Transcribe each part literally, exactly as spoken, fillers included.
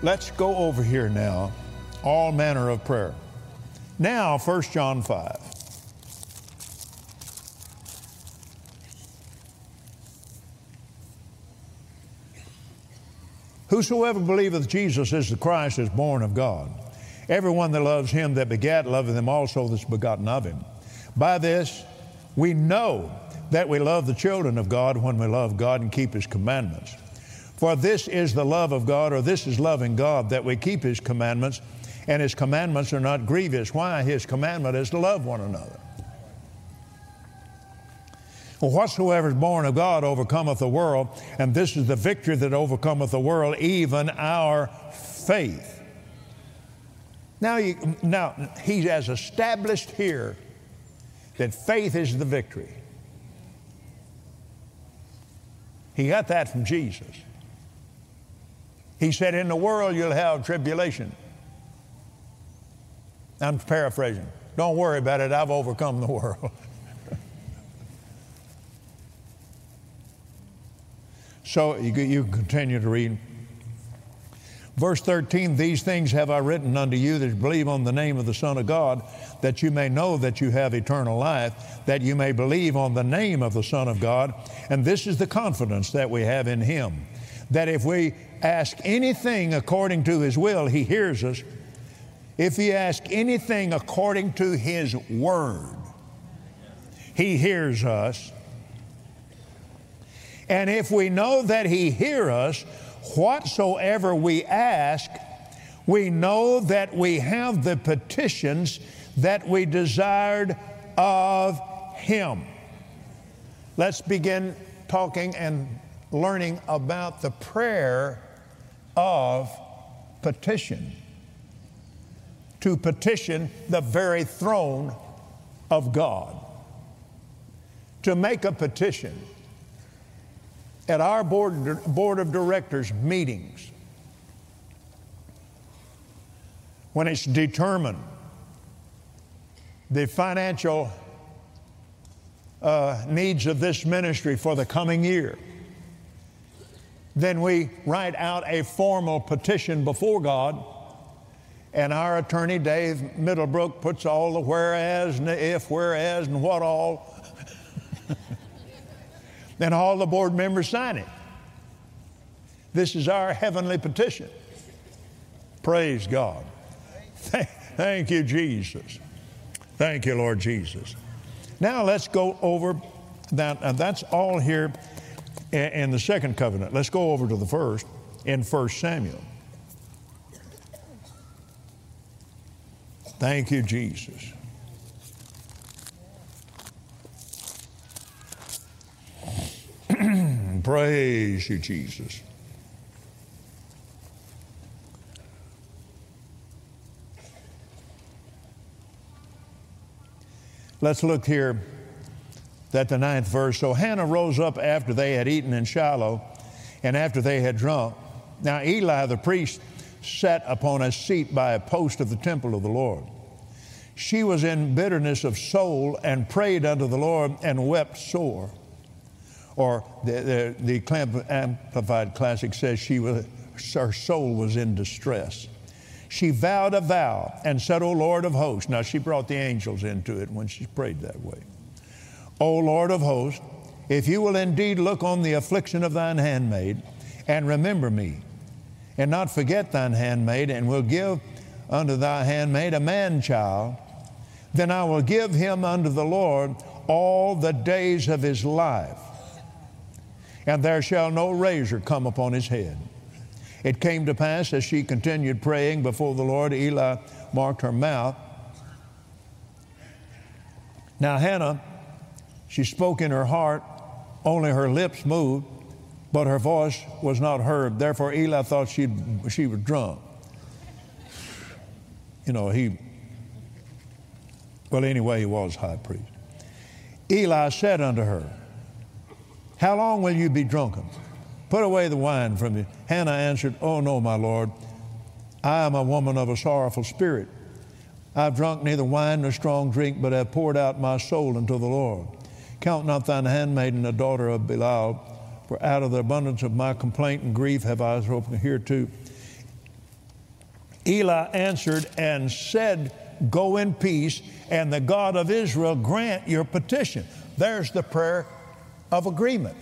let's go over here now, all manner of prayer. Now, First John five. Whosoever believeth Jesus is the Christ is born of God. Everyone that loves him that begat loveth him also that's begotten of him. By this we know that we love the children of God when we love God and keep his commandments. For this is the love of God, or this is loving God, that we keep his commandments, and his commandments are not grievous. Why? His commandment is to love one another. Well, whatsoever is born of God overcometh the world, and this is the victory that overcometh the world, even our faith. Now, you, now he has established here that faith is the victory. He got that from Jesus. He said, in the world you'll have tribulation. I'm paraphrasing. Don't worry about it. I've overcome the world. So you, you continue to read. Verse thirteen, these things have I written unto you that believe on the name of the Son of God, that you may know that you have eternal life, that you may believe on the name of the Son of God. And this is the confidence that we have in him, that if we ask anything according to his will, he hears us. If we ask anything according to his word, he hears us. And if we know that he hears us, whatsoever we ask, we know that we have the petitions that we desired of him. Let's begin talking and learning about the prayer of petition. To petition the very throne of God. To make a petition. At our board, board of directors meetings, when it's determined the financial uh, needs of this ministry for the coming year, then we write out a formal petition before God, and our attorney, Dave Middlebrook, puts all the whereas and the if, whereas, and what all. Then all the board members sign it. This is our heavenly petition. Praise God. Thank you, Jesus. Thank you, Lord Jesus. Now let's go over that. And that's all here in the second covenant. Let's go over to the first in First Samuel. Thank you, Jesus. Praise you, Jesus. Let's look here at the ninth verse. So Hannah rose up after they had eaten in Shiloh, and after they had drunk. Now Eli the priest sat upon a seat by a post of the temple of the Lord. She was in bitterness of soul and prayed unto the Lord and wept sore. Or the, the, the Amplified Classic says she was, her soul was in distress. She vowed a vow and said, O Lord of hosts. Now she brought the angels into it when she prayed that way. O Lord of hosts, if you will indeed look on the affliction of thine handmaid and remember me, and not forget thine handmaid, and will give unto thy handmaid a man-child, then I will give him unto the Lord all the days of his life, and there shall no razor come upon his head. It came to pass, as she continued praying before the Lord, Eli marked her mouth. Now Hannah, she spoke in her heart, only her lips moved, but her voice was not heard. Therefore Eli thought she she was drunk. You know, he, well, anyway, he was high priest. Eli said unto her, how long will you be drunken? Put away the wine from you. Hannah answered, oh no, my Lord, I am a woman of a sorrowful spirit. I've drunk neither wine nor strong drink, but have poured out my soul unto the Lord. Count not thine handmaiden the daughter of Belial, for out of the abundance of my complaint and grief have I spoken hereto. Eli answered and said, go in peace, and the God of Israel grant your petition. There's the prayer of agreement.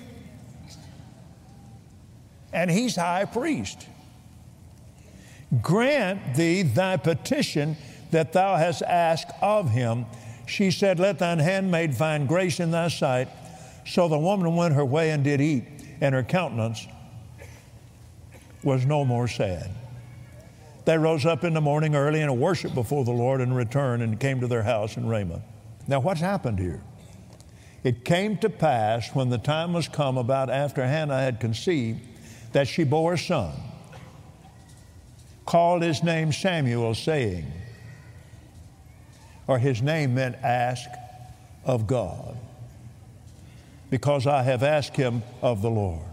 And he's high priest. Grant thee thy petition that thou hast asked of him. She said, let thine handmaid find grace in thy sight. So the woman went her way and did eat, and her countenance was no more sad. They rose up in the morning early and worshiped before the Lord and returned and came to their house in Ramah. Now what's happened here? It came to pass when the time was come about after Hannah had conceived that she bore a son, called his name Samuel, saying, or his name meant ask of God, because I have asked him of the Lord.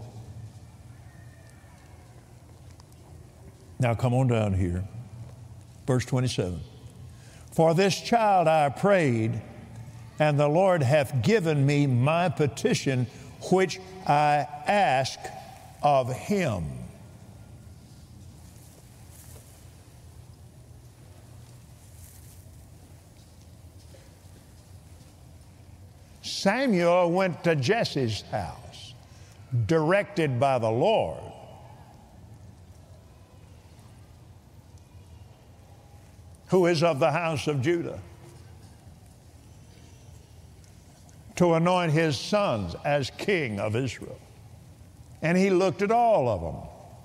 Now come on down here. Verse twenty-seven. For this child I prayed, and the Lord hath given me my petition, which I ask of him. Samuel went to Jesse's house, directed by the Lord. Who is of the house of Judah, to anoint his sons as king of Israel. And he looked at all of them.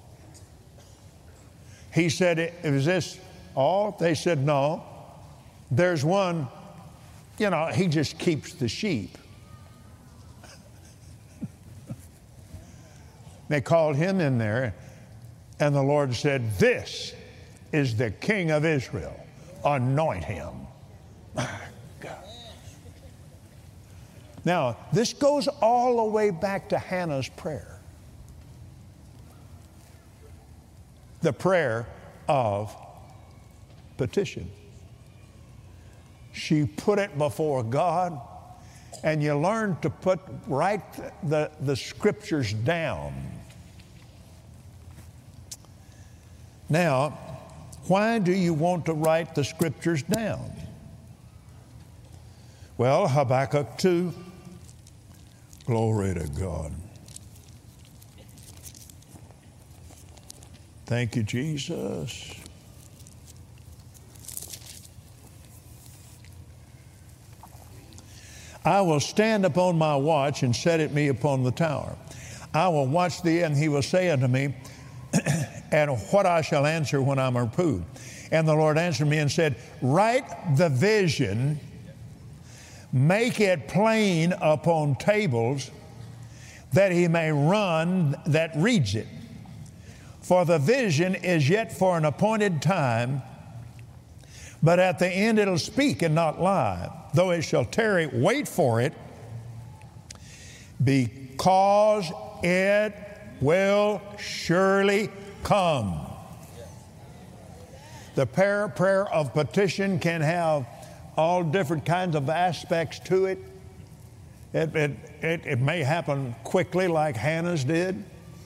He said, is this all? They said, no. There's one, you know, he just keeps the sheep. They called him in there, and the Lord said, this is the king of Israel. Anoint him. My God. Now, this goes all the way back to Hannah's prayer. The prayer of petition. She put it before God, and you learn to put, write the, the scriptures down. Now, why do you want to write the scriptures down? Well, Habakkuk two, glory to God. Thank you, Jesus. I will stand upon my watch and set it me upon the tower. I will watch thee, and he will say unto me, and what I shall answer when I'm reproved. And the Lord answered me and said, write the vision, make it plain upon tables, that he may run that reads it. For the vision is yet for an appointed time, but at the end it'll speak and not lie. Though it shall tarry, wait for it, because it will surely come. The prayer, prayer of petition can have all different kinds of aspects to it. It, it, it, it may happen quickly like Hannah's did.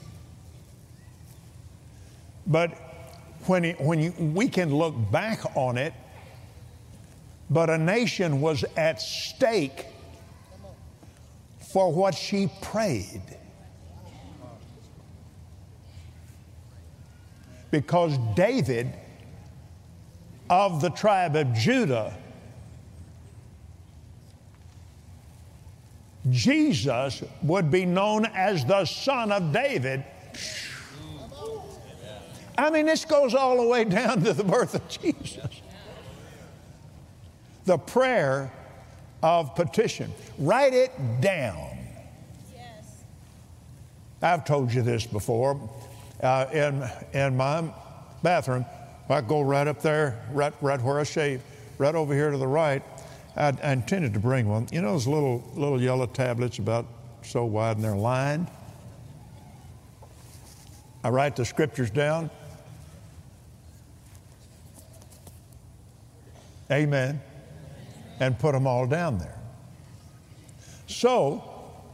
But when, it, when you, we can look back on it, but a nation was at stake for what she prayed. Because David, of the tribe of Judah, Jesus would be known as the Son of David. I mean, this goes all the way down to the birth of Jesus. The prayer of petition. Write it down. Yes. I've told you this before. Uh, in, in my bathroom, I go right up there, right, right where I shave, right over here to the right. I, I intended to bring one. You know those little, little yellow tablets about so wide and they're lined? I write the scriptures down. Amen. And put them all down there. So,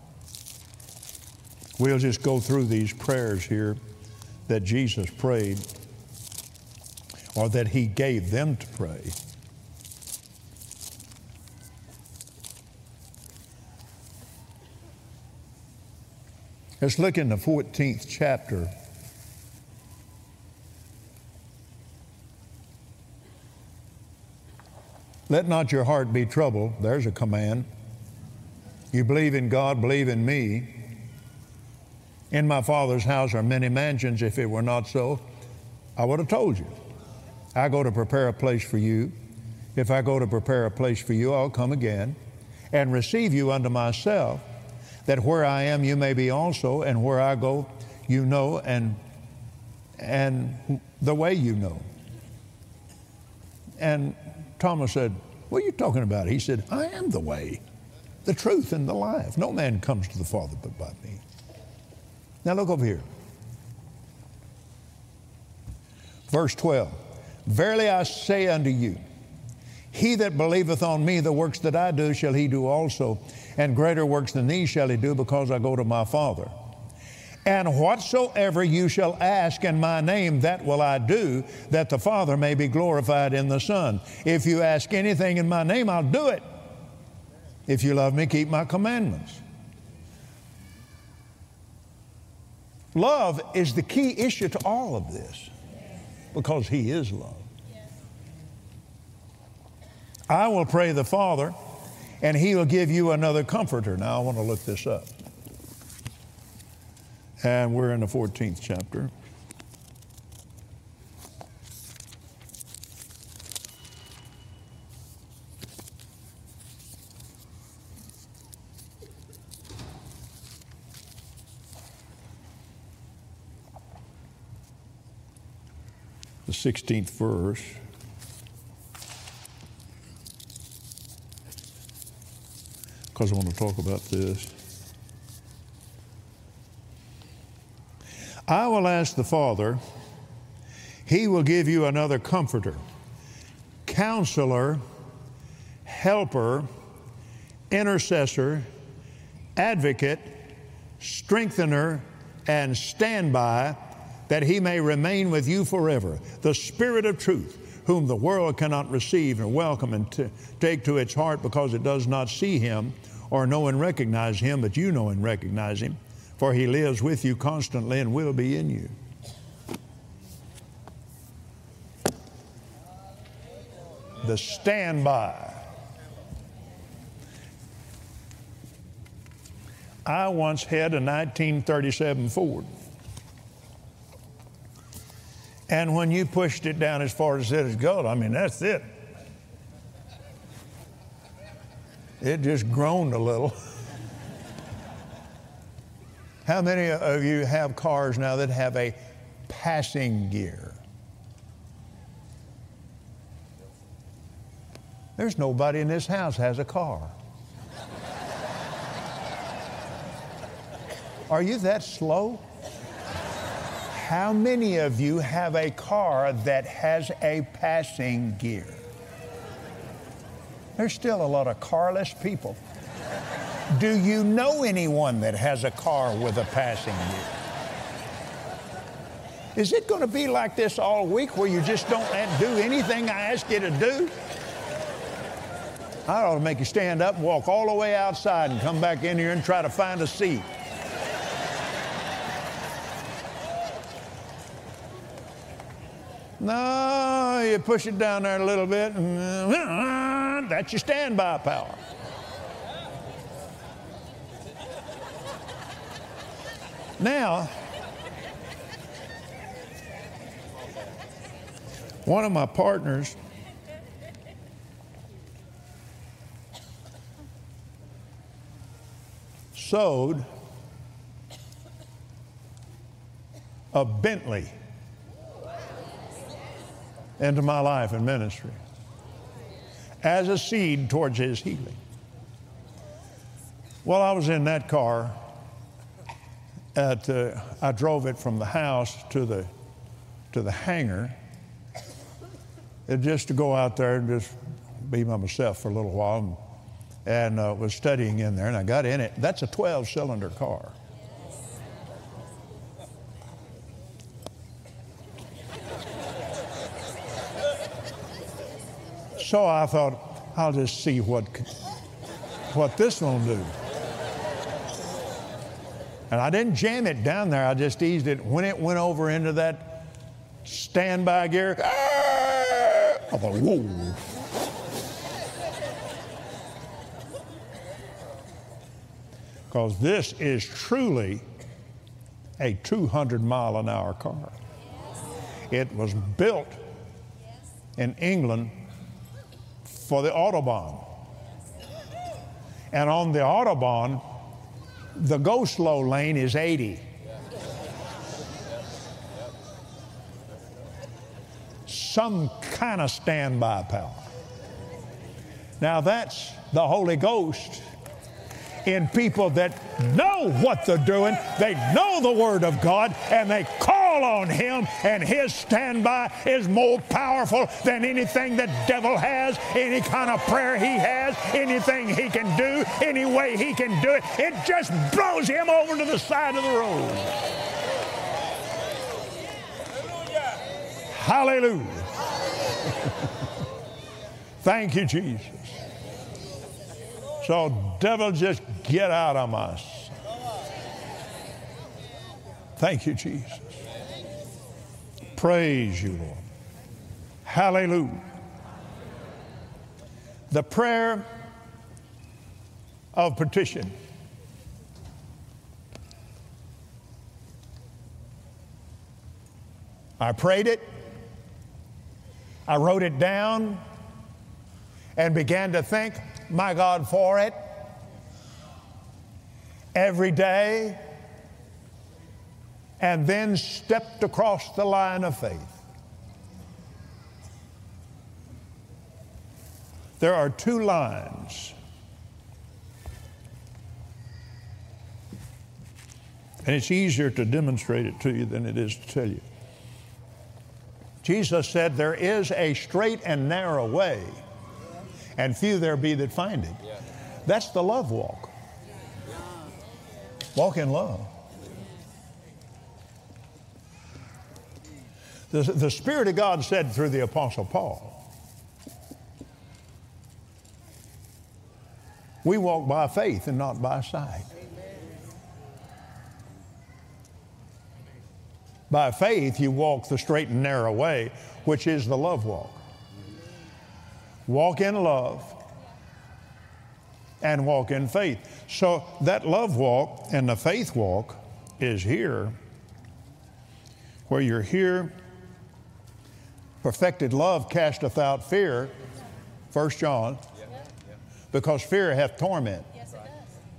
we'll just go through these prayers here that Jesus prayed. or that he gave them to pray. Let's look in the fourteenth chapter. Let not your heart be troubled. There's a command. You believe in God, believe in me. In my Father's house are many mansions. If it were not so, I would have told you. I go to prepare a place for you. If I go to prepare a place for you, I'll come again and receive you unto myself, that where I am you may be also, and where I go you know, and and the way you know. And Thomas said, what are you talking about? He said, I am the way, the truth, and the life. No man comes to the Father but by me. Now look over here. Verse twelve. Verily I say unto you, he that believeth on me, the works that I do shall he do also, and greater works than these shall he do, because I go to my Father. And whatsoever you shall ask in my name, that will I do, that the Father may be glorified in the Son. If you ask anything in my name, I'll do it. If you love me, keep my commandments. Love is the key issue to all of this, because he is love. I will pray the Father, and he will give you another comforter. Now I want to look this up. And we're in the fourteenth chapter. The sixteenth verse. Because I want to talk about this. I will ask the Father, he will give you another comforter, counselor, helper, intercessor, advocate, strengthener, and standby, that he may remain with you forever. The Spirit of truth, whom the world cannot receive and welcome and t- take to its heart, because it does not see him or know and recognize him, but you know and recognize him, for he lives with you constantly and will be in you. The standby. I once had a nineteen thirty-seven Ford. And when you pushed it down as far as it goes, I mean, that's it. It just groaned a little. How many of you have cars now that have a passing gear? There's nobody in this house has a car. Are you that slow? How many of you have a car that has a passing gear? There's still a lot of carless people. Do you know anyone that has a car with a passing gear? Is it going to be like this all week, where you just don't do anything I ask you to do? I ought to make you stand up and walk all the way outside and come back in here and try to find a seat. No, you push it down there a little bit, and that's your standby power. Now, one of my partners sowed a Bentley into my life and ministry as a seed towards his healing. Well, I was in that car. At, uh, I drove it from the house to the to the hangar, and just to go out there and just be by myself for a little while, and, and uh, was studying in there. And I got in it. That's a twelve cylinder car. So I thought, I'll just see what, what this one will do. And I didn't jam it down there. I just eased it. When it went over into that standby gear, I thought, whoa. Because this is truly a two hundred mile an hour car. It was built in England for the Autobahn. And on the Autobahn, the go-slow lane is eighty. Some kind of standby power. Now that's the Holy Ghost in people that know what they're doing, they know the Word of God, and they call on Him, and His standby is more powerful than anything the devil has, any kind of prayer he has, anything he can do, any way he can do it. It just blows him over to the side of the road. Hallelujah. Thank you, Jesus. So, devil, just get out of my sight. Thank you, Jesus. Praise you, Lord. Hallelujah. The prayer of petition. I prayed it. I wrote it down and began to thank my God for it every day, and then stepped across the line of faith. There are two lines, and it's easier to demonstrate it to you than it is to tell you. Jesus said, there is a straight and narrow way, and few there be that find it. That's the love walk. Walk in love. The, the Spirit of God said through the Apostle Paul, we walk by faith and not by sight. By faith, you walk the straight and narrow way, which is the love walk. Walk in love and walk in faith. So that love walk and the faith walk is here, where you're here. Perfected love casteth out fear, First John, because fear hath torment. Yes, it does.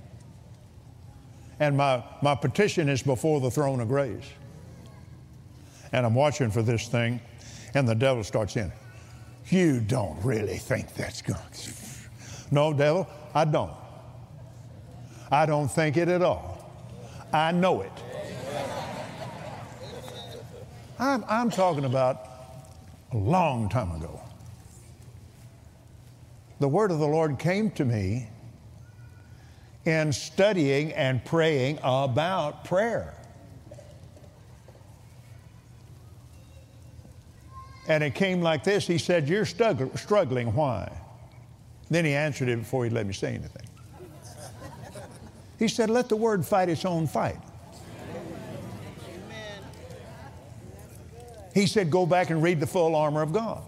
And my, my petition is before the throne of grace. And I'm watching for this thing, and the devil starts in. You don't really think that's going to... No, devil, I don't. I don't think it at all. I know it. I'm, I'm talking about a long time ago. The word of the Lord came to me in studying and praying about prayer. And it came like this. He said, you're struggling. Why? Then he answered it before he'd let me say anything. He said, let the word fight its own fight. Amen. He said, go back and read the full armor of God.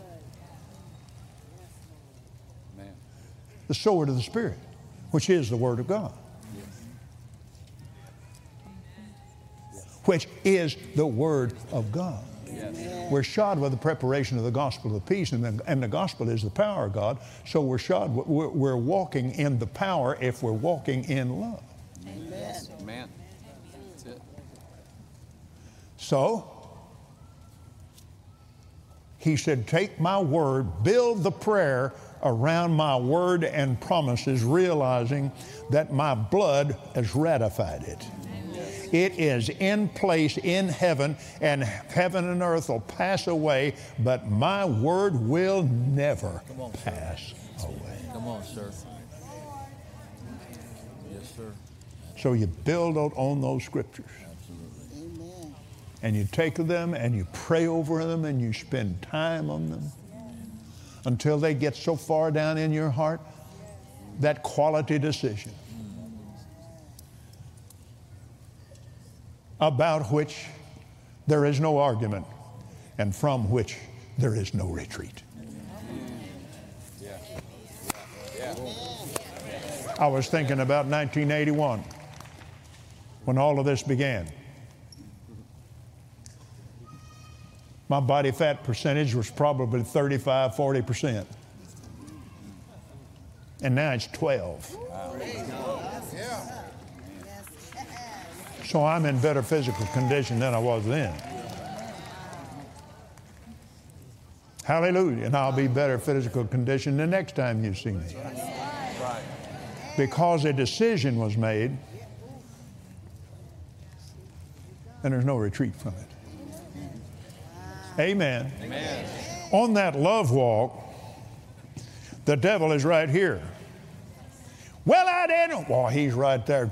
Amen. The sword of the Spirit, which is the word of God. Which is the word of God. Yes. We're shod with the preparation of the gospel of peace, and the, and the gospel is the power of God. So we're shod, we're, we're walking in the power if we're walking in love. Amen. Amen. That's it. So, he said, take my word, build the prayer around my word and promises, realizing that my blood has ratified it. It is in place in heaven, and heaven and earth will pass away, but my word will never on, pass away. Come on, sir. Yes, sir. So you build on those scriptures. Absolutely. Amen. And you take them and you pray over them and you spend time on them. until they get so far down in your heart, that quality decision about which there is no argument and from which there is no retreat. I was thinking about nineteen eighty-one when all of this began. My body fat percentage was probably thirty-five, forty percent. And now it's twelve. So I'm in better physical condition than I was then. Hallelujah. And I'll be better physical condition the next time you see me. Because a decision was made, and there's no retreat from it. Amen. Amen. On that love walk, the devil is right here. Well, I didn't. Well, he's right there.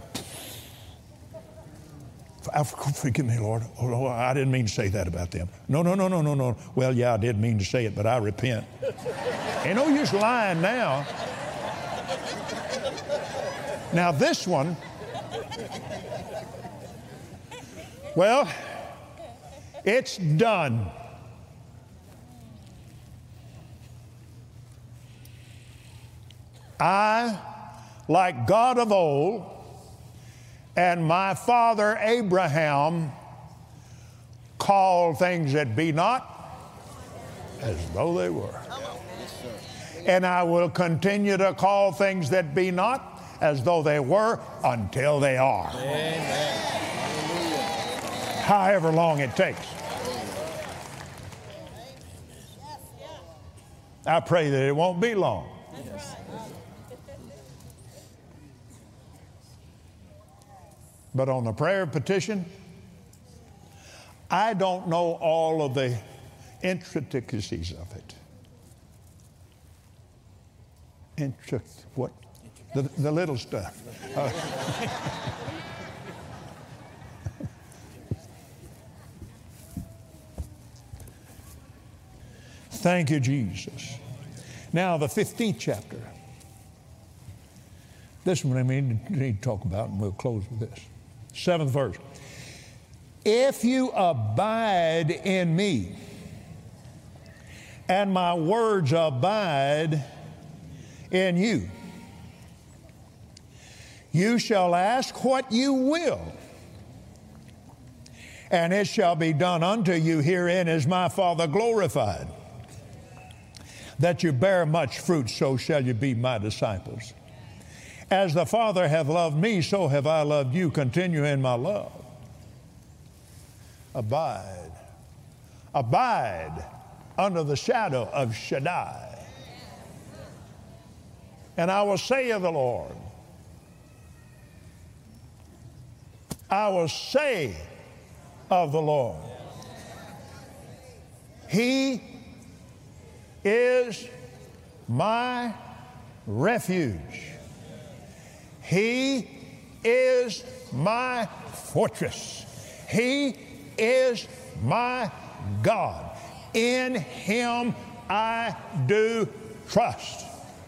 Forgive me, Lord. Oh, Lord, I didn't mean to say that about them. No, no, no, no, no, no. Well, yeah, I did mean to say it, but I repent. Ain't no use lying now. Now this one, well, it's done. I, like God of old, and my father Abraham, call things that be not as though they were. And I will continue to call things that be not as though they were until they are. Amen. However long it takes. I pray that it won't be long. But on the prayer petition, I don't know all of the intricacies of it. Intric what? The, the little stuff. Uh, Thank you, Jesus. Now, the fifteenth chapter. This one I mean, need to talk about, and we'll close with this. Seventh verse. If you abide in me, and my words abide in you, you shall ask what you will, and it shall be done unto you. Herein is my Father glorified, that you bear much fruit, so shall you be my disciples. As the Father hath loved me, so have I loved you. Continue in my love. Abide. Abide under the shadow of Shaddai. And I will say of the Lord, I will say of the Lord, He is my refuge. He is my fortress. He is my God. In Him I do trust.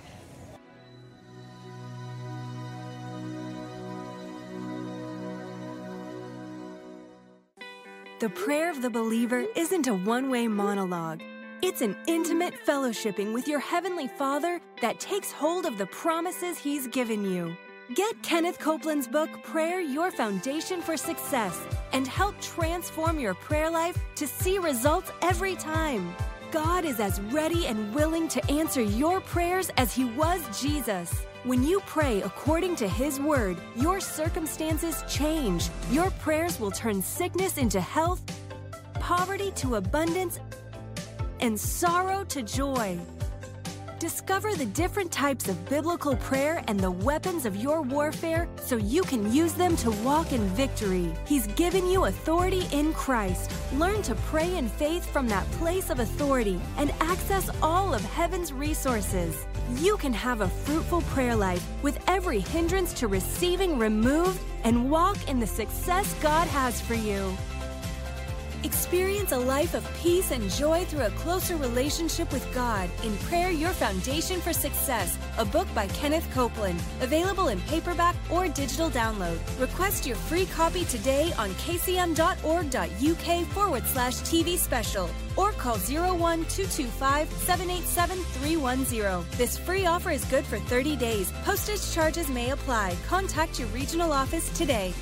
The prayer of the believer isn't a one-way monologue. It's an intimate fellowshipping with your Heavenly Father that takes hold of the promises He's given you. Get Kenneth Copeland's book, Prayer, Your Foundation for Success, and help transform your prayer life to see results every time. God is as ready and willing to answer your prayers as He was Jesus. When you pray according to His word, your circumstances change. Your prayers will turn sickness into health, poverty to abundance, and sorrow to joy. Discover the different types of biblical prayer and the weapons of your warfare so you can use them to walk in victory. He's given you authority in Christ. Learn to pray in faith from that place of authority and access all of heaven's resources. You can have a fruitful prayer life with every hindrance to receiving removed and walk in the success God has for you. Experience a life of peace and joy through a closer relationship with God in Prayer, Your Foundation for Success, a book by Kenneth Copeland, available in paperback or digital download. Request your free copy today on kcm.org.uk forward slash TV special or call zero one two two five seven eight seven three one zero. This free offer is good for thirty days. Postage charges may apply. Contact your regional office today.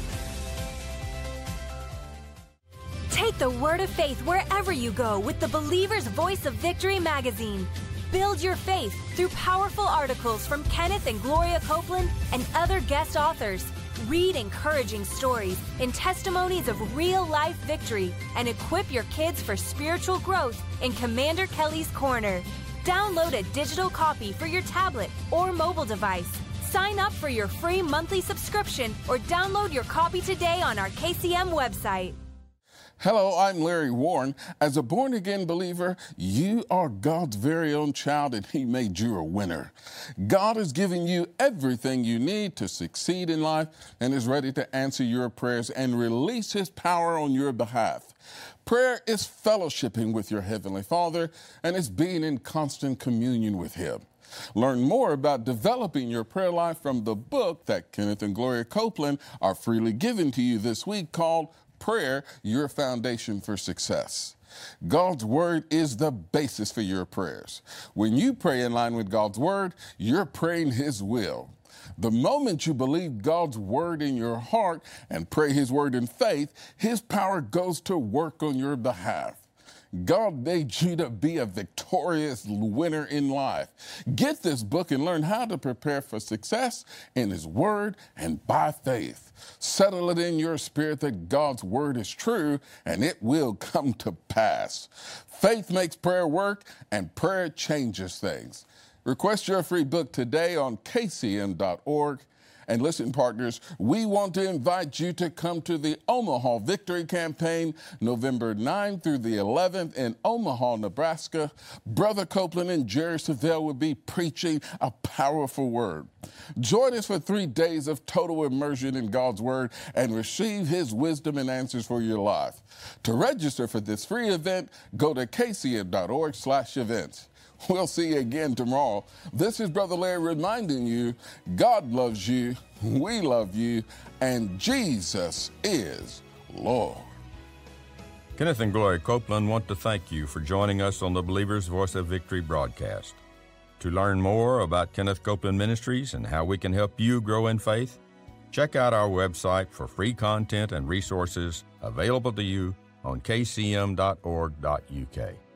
Take the word of faith wherever you go with the Believer's Voice of Victory magazine. Build your faith through powerful articles from Kenneth and Gloria Copeland and other guest authors. Read encouraging stories and testimonies of real-life victory and equip your kids for spiritual growth in Commander Kelly's Corner. Download a digital copy for your tablet or mobile device. Sign up for your free monthly subscription or download your copy today on our K C M website. Hello, I'm Larry Warren. As a born-again believer, you are God's very own child, and He made you a winner. God is giving you everything you need to succeed in life and is ready to answer your prayers and release His power on your behalf. Prayer is fellowshipping with your Heavenly Father, and it's being in constant communion with Him. Learn more about developing your prayer life from the book that Kenneth and Gloria Copeland are freely giving to you this week called Prayer, Your Foundation for Success. God's Word is the basis for your prayers. When you pray in line with God's Word, you're praying His will. The moment you believe God's Word in your heart and pray His Word in faith, His power goes to work on your behalf. God made you to be a victorious winner in life. Get this book and learn how to prepare for success in His Word and by faith. Settle it in your spirit that God's Word is true and it will come to pass. Faith makes prayer work and prayer changes things. Request your free book today on k c m dot org. And listen, partners, we want to invite you to come to the Omaha Victory Campaign November ninth through the eleventh in Omaha, Nebraska. Brother Copeland and Jerry Savelle will be preaching a powerful word. Join us for three days of total immersion in God's Word and receive His wisdom and answers for your life. To register for this free event, go to k c m dot org slash events. We'll see you again tomorrow. This is Brother Larry reminding you, God loves you, we love you, and Jesus is Lord. Kenneth and Gloria Copeland want to thank you for joining us on the Believer's Voice of Victory broadcast. To learn more about Kenneth Copeland Ministries and how we can help you grow in faith, check out our website for free content and resources available to you on k c m dot org dot u k.